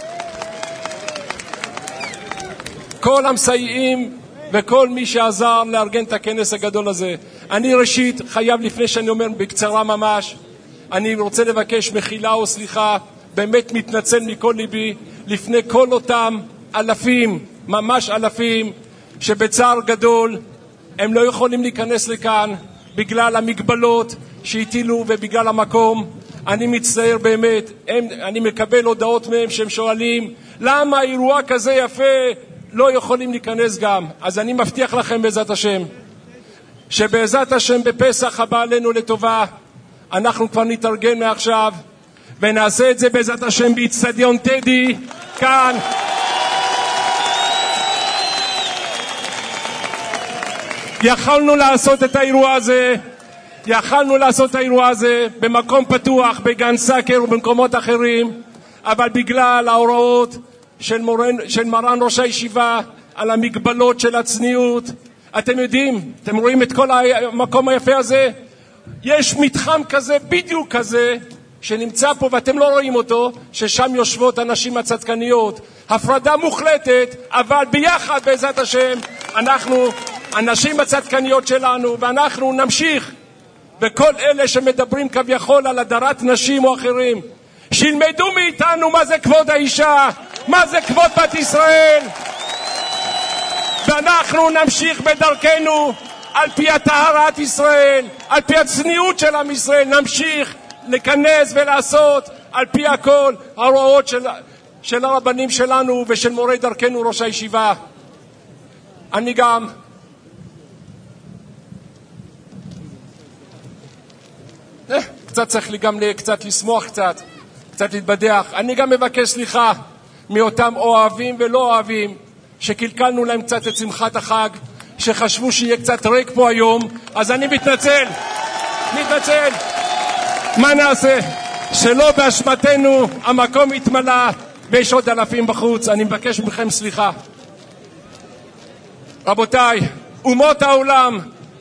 כל המסייעים וכל מי שעזר לארגן את הכנס הגדול הזה. אני ראשית חייב, לפני שאני אומר בקצרה ממש, אני רוצה לבקש מחילה או סליחה, באמת מתנצל מכל ליבי לפני כל אותם אלפים, ממש אלפים, שבצער גדול הם לא יכולים להיכנס לכאן בגלל המגבלות שהטילו ובגלל המקום. אני מצטער באמת, הם, אני מקבל הודעות מהם שהם שואלים למה אירוע כזה יפה לא יכולים להיכנס גם. אז אני מבטיח לכם בעזרת השם שבעזרת השם בפסח הבא עלינו לטובה אנחנו כבר נתארגן מעכשיו ונעשה את זה בעזרת השם באצטדיון טדי כאן. יכלנו לעשות את האירוע הזה יכלנו לעשות את האירוע הזה במקום פתוח, בגן סאקר ובמקומות אחרים, אבל בגלל ההוראות של, מורן, של מרן ראש הישיבה על המגבלות של הצניעות, אתם יודעים, אתם רואים את כל המקום היפה הזה, יש מתחם כזה, בדיוק כזה, שנמצא פה ואתם לא רואים אותו, ששם יושבות הנשים הצדקניות, הפרדה מוחלטת, אבל ביחד בעזרת השם אנחנו, הנשים הצדקניות שלנו, ואנחנו נמשיך. וכל אלה שמדברים כביכול על הדרת נשים או אחרים, שילמדו מאיתנו מה זה כבוד האישה, מה זה כבוד בת ישראל, ואנחנו נמשיך בדרכנו על פי הטהרת ישראל, על פי הצניעות של עם ישראל, נמשיך לכנס ולעשות על פי הכל ההוראות של, של הרבנים שלנו ושל מורי דרכנו ראש הישיבה. אני גם קצת צריך לי גם קצת לשמוח קצת, קצת להתבדח. אני גם מבקש סליחה מאותם אוהבים ולא אוהבים שקלקלנו להם קצת את שמחת החג, שחשבו שיהיה קצת ריק פה היום, אז אני מתנצל, מתנצל. מה נעשה? שלא באשמתנו המקום התמלא ויש עוד אלפים בחוץ. אני מבקש מכם סליחה. רבותיי, אומות העולם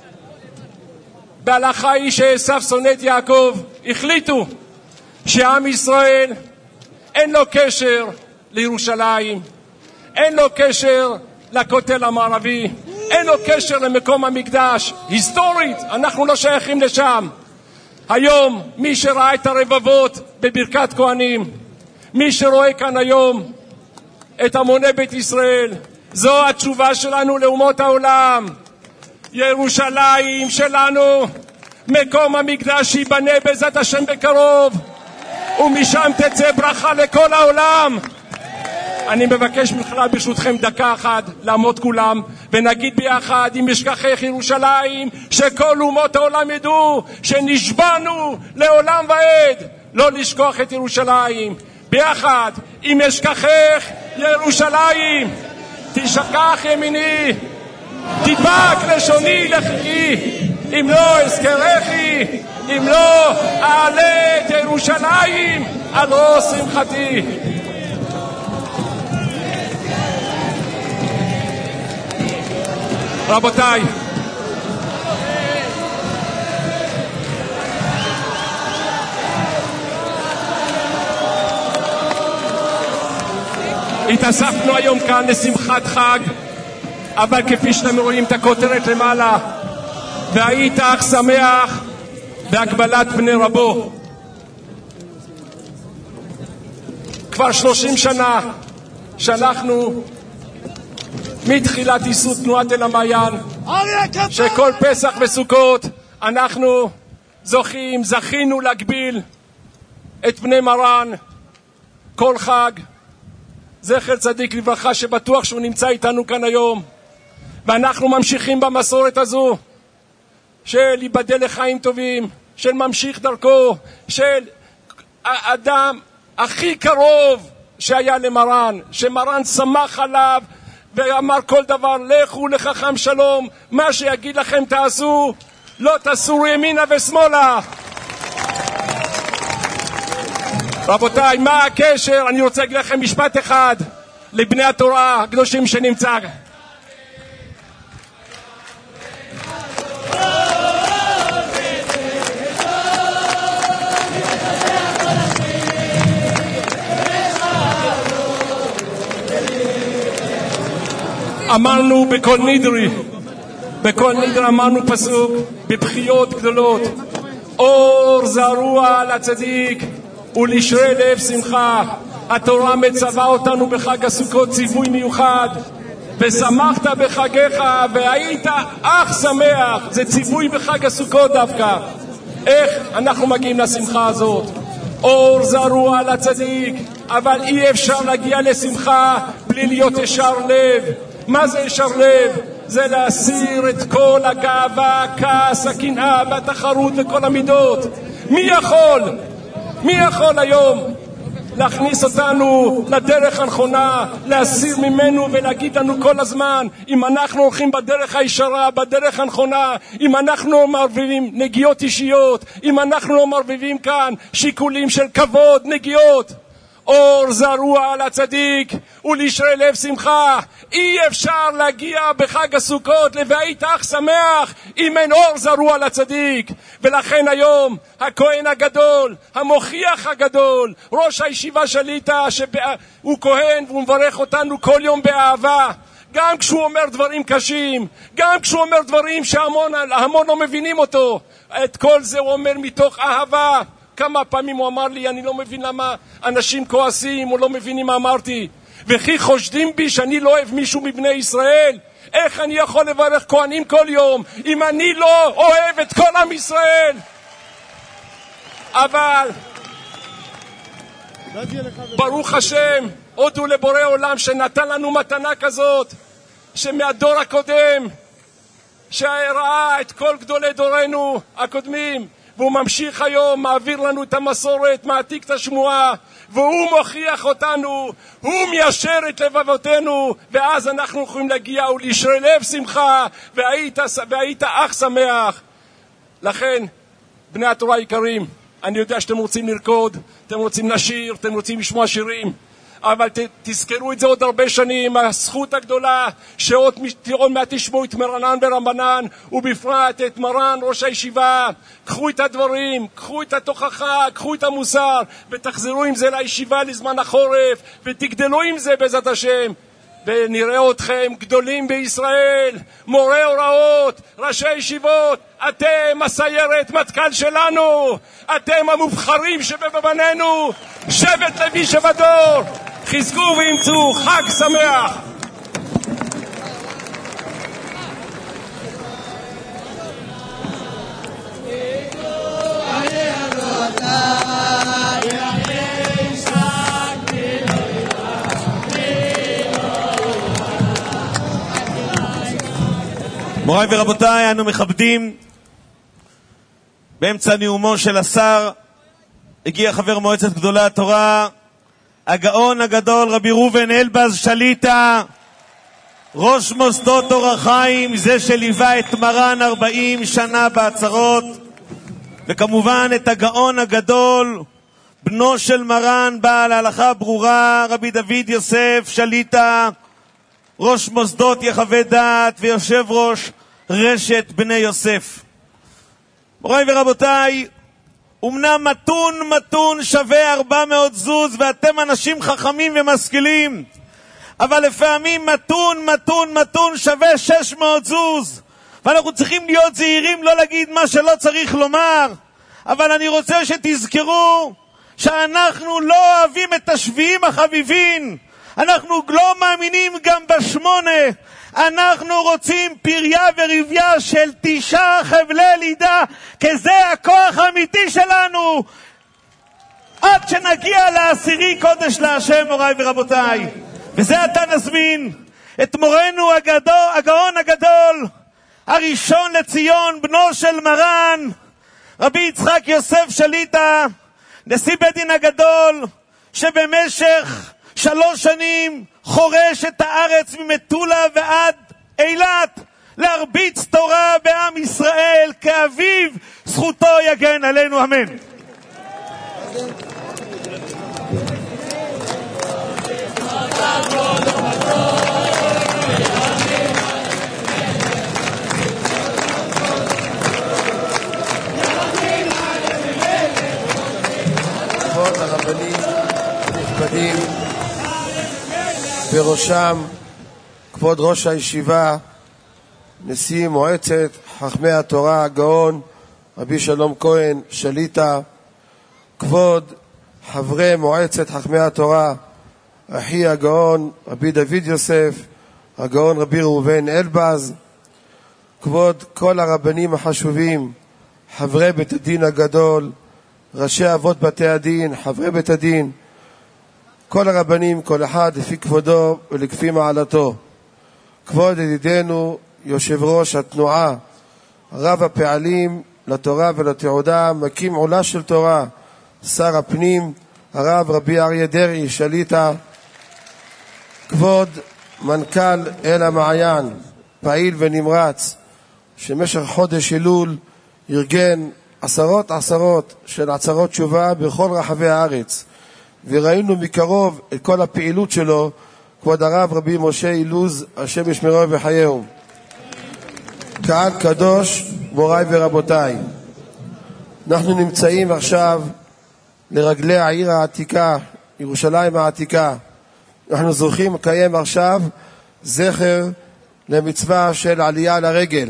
בהלכה היא שעשיו שונא את יעקב החליטו שעם ישראל אין לו קשר לירושלים, אין לו קשר לכותל המערבי, אין לו קשר למקום המקדש. היסטורית אנחנו לא שייכים לשם. היום מי שראה את הרבבות בברכת כהנים, מי שרואה כאן היום את המוני בית ישראל, זו התשובה שלנו לאומות העולם. ירושלים שלנו, מקום המקדש ייבנה בעזרת השם בקרוב, ומשם תצא ברכה לכל העולם. אני מבקש בכלל ברשותכם דקה אחת לעמוד כולם ונגיד ביחד, אם אשכחך ירושלים, שכל אומות העולם ידעו שנשבענו לעולם ועד לא לשכוח את ירושלים. ביחד, אם אשכחך ירושלים, תשכח ימיני, תדבק לשוני לחכי, אם לא אזכרכי, אם לא אעלה את ירושלים על ראש שמחתי. רבותיי, התאספנו היום כאן לשמחת חג, אבל כפי שאתם רואים את הכותרת למעלה, והיית אך שמח בהגבלת בני רבו. כבר שלושים שנה שאנחנו מתחילת ייסוד תנועת אל המעיין, שכל פסח וסוכות אנחנו זוכים, זכינו להגביל את בני מרן כל חג, זכר צדיק לברכה, שבטוח שהוא נמצא איתנו כאן היום, ואנחנו ממשיכים במסורת הזו של ייבדל לחיים טובים, של ממשיך דרכו, של האדם הכי קרוב שהיה למרן, שמרן שמח עליו ואמר כל דבר, לכו לחכם שלום, מה שיגיד לכם תעשו, לא תסורו ימינה ושמאלה. רבותיי, מה הקשר? אני רוצה להגיד לכם משפט אחד לבני התורה הקדושים שנמצא. אמרנו בכל נדרי, בכל נדרי אמרנו פסוק בבחיות גדולות, אור זרוע לצדיק ולשרי לב שמחה. התורה מצווה אותנו בחג הסוכות ציווי מיוחד, ושמחת בחגיך והיית אך שמח. זה ציווי בחג הסוכות דווקא. איך אנחנו מגיעים לשמחה הזאת? אור זרוע לצדיק, אבל אי אפשר להגיע לשמחה בלי להיות ישר לב. מה זה ישר לב? זה להסיר את כל הגאווה, הכעס, הקנאה והתחרות וכל המידות. מי יכול? מי יכול היום להכניס אותנו לדרך הנכונה, להסיר ממנו ולהגיד לנו כל הזמן, אם אנחנו הולכים בדרך הישרה, בדרך הנכונה, אם אנחנו לא מערבבים נגיעות אישיות, אם אנחנו לא מערבבים כאן שיקולים של כבוד, נגיעות. אור זרוע לצדיק ולשרי לב שמחה. אי אפשר להגיע בחג הסוכות לבית אך שמח אם אין אור זרוע לצדיק. ולכן היום הכהן הגדול, המוכיח הגדול, ראש הישיבה שליטה, שהוא כהן והוא מברך אותנו כל יום באהבה, גם כשהוא אומר דברים קשים, גם כשהוא אומר דברים שההמון לא מבינים אותו, את כל זה הוא אומר מתוך אהבה. כמה פעמים הוא אמר לי, אני לא מבין למה אנשים כועסים או לא מבינים מה אמרתי, וכי חושדים בי שאני לא אוהב מישהו מבני ישראל. איך אני יכול לברך כהנים כל יום אם אני לא אוהב את כל עם ישראל? אבל ברוך השם, הודו לבורא עולם שנתן לנו מתנה כזאת, שמהדור הקודם שראה את כל גדולי דורנו הקודמים, והוא ממשיך היום, מעביר לנו את המסורת, מעתיק את השמועה, והוא מוכיח אותנו, הוא מיישר את לבבותינו, ואז אנחנו יכולים להגיע ולשרי לב שמחה, והיית, והיית אך שמח. לכן, בני התורה היקרים, אני יודע שאתם רוצים לרקוד, אתם רוצים לשיר, אתם רוצים לשמוע שירים, אבל ת, תזכרו את זה עוד הרבה שנים, הזכות הגדולה שעוד מעט תשמעו את מרנן ורבנן, ובפרט את מרן ראש הישיבה. קחו את הדברים, קחו את התוכחה, קחו את המוסר, ותחזרו עם זה לישיבה לזמן החורף, ותגדלו עם זה בעזרת השם, ונראה אתכם גדולים בישראל, מורי הוראות, ראשי ישיבות. אתם הסיירת מטכ"ל שלנו, אתם המובחרים שבבנינו, שבט לוי שבדור. חזקו ואמצו, חג שמח. מוריי ורבותיי, אנו מכבדים באמצע נאומו של השר, הגיע חבר מועצת גדולי התורה, הגאון הגדול רבי ראובן אלבז שליטה, ראש מוסדות אור החיים, זה שליווה את מרן ארבעים שנה בעצרות, וכמובן את הגאון הגדול, בנו של מרן בעל ההלכה ברורה, רבי דוד יוסף שליטה, ראש מוסדות יחווה דעת ויושב ראש רשת בני יוסף. מוריי ורבותיי, אמנם מתון מתון שווה ארבע מאות זוז, ואתם אנשים חכמים ומשכילים, אבל לפעמים מתון, מתון, מתון שווה שש מאות זוז. ואנחנו צריכים להיות זהירים, לא להגיד מה שלא צריך לומר. אבל אני רוצה שתזכרו שאנחנו לא אוהבים את השביעים החביבים. אנחנו לא מאמינים גם בשמונה. אנחנו רוצים פריה ורביה של תשעה חבלי לידה, כי זה הכוח האמיתי שלנו. עד שנגיע לעשירי קודש להשם, מוריי ורבותיי. וזה עתה נזמין את מורנו הגדול, הגאון הגדול, הראשון לציון, בנו של מרן, רבי יצחק יוסף שליטה, נשיא בית דין הגדול, שבמשך שלוש שנים חורש את הארץ ממטולה ועד אילת, להרביץ תורה בעם ישראל, כאביו זכותו יגן עלינו, אמן. כבוד הרבנים הנכבדים, בראשם כבוד ראש הישיבה, נשיא מועצת חכמי התורה הגאון רבי שלום כהן שליטה, כבוד חברי מועצת חכמי התורה, אחי הגאון רבי דוד יוסף, הגאון רבי ראובן אלבז, כבוד כל הרבנים החשובים, חברי בית הדין הגדול, ראשי אבות בתי הדין, חברי בית הדין, כל הרבנים, כל אחד לפי כבודו ולכפי מעלתו. כבוד ידידנו יושב ראש התנועה, רב הפעלים לתורה ולתעודה, מקים עולה של תורה, שר הפנים, הרב רבי אריה דרעי שליטה, כבוד מנכ"ל אל המעיין, פעיל ונמרץ, שמשך חודש אלול ארגן עשרות עשרות של עצרות תשובה בכל רחבי הארץ, וראינו מקרוב את כל הפעילות שלו, כבוד הרב רבי משה אילוז, השם ישמרו וחייהו. קהל קדוש, מוריי ורבותיי, אנחנו נמצאים עכשיו לרגלי העיר העתיקה, ירושלים העתיקה. אנחנו זוכים לקיים עכשיו זכר למצווה של עלייה לרגל.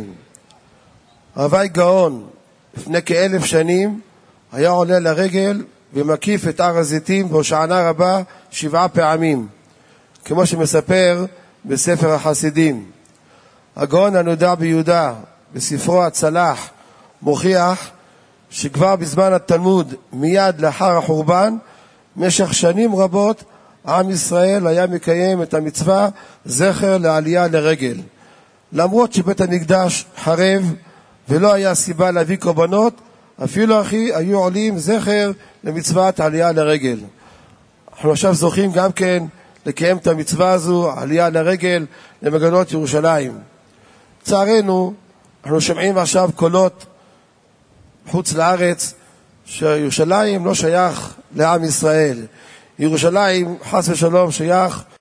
רבי גאון לפני כאלף שנים היה עולה לרגל ומקיף את הר הזיתים בהושענא רבה שבעה פעמים, כמו שמספר בספר החסידים. הגאון הנודע ביהודה בספרו הצלח מוכיח שכבר בזמן התלמוד, מיד לאחר החורבן, משך שנים רבות עם ישראל היה מקיים את המצווה זכר לעלייה לרגל. למרות שבית המקדש חרב ולא היה סיבה להביא קורבנות, אפילו אחי היו עולים זכר למצוות עלייה לרגל. אנחנו עכשיו זוכים גם כן לקיים את המצווה הזו, עלייה לרגל למגנות ירושלים. לצערנו, אנחנו שומעים עכשיו קולות חוץ לארץ שירושלים לא שייך לעם ישראל. ירושלים חס ושלום שייך